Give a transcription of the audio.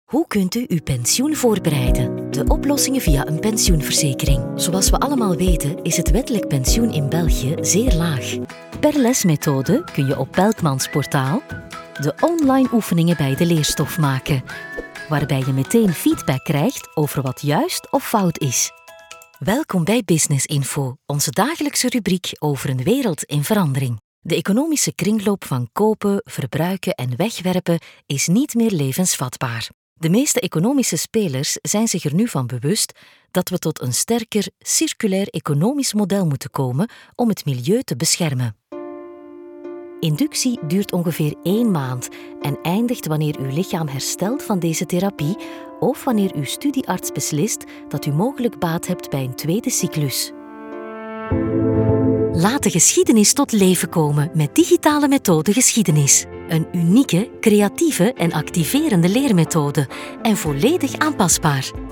Hoe kunt u uw pensioen voorbereiden? De oplossingen via een pensioenverzekering. Zoals we allemaal weten is het wettelijk pensioen in België zeer laag. Per lesmethode kun je op Belkmans portaal de online oefeningen bij de leerstof maken, waarbij je meteen feedback krijgt over wat juist of fout is. Welkom bij Business Info, onze dagelijkse rubriek over een wereld in verandering. De economische kringloop van kopen, verbruiken en wegwerpen is niet meer levensvatbaar. De meeste economische spelers zijn zich er nu van bewust dat we tot een sterker, circulair economisch model moeten komen om het milieu te beschermen. Inductie duurt ongeveer 1 maand en eindigt wanneer uw lichaam herstelt van deze therapie of wanneer uw studiearts beslist dat u mogelijk baat hebt bij een tweede cyclus. Laat de geschiedenis tot leven komen met digitale methode geschiedenis. Een unieke, creatieve en activerende leermethode en volledig aanpasbaar.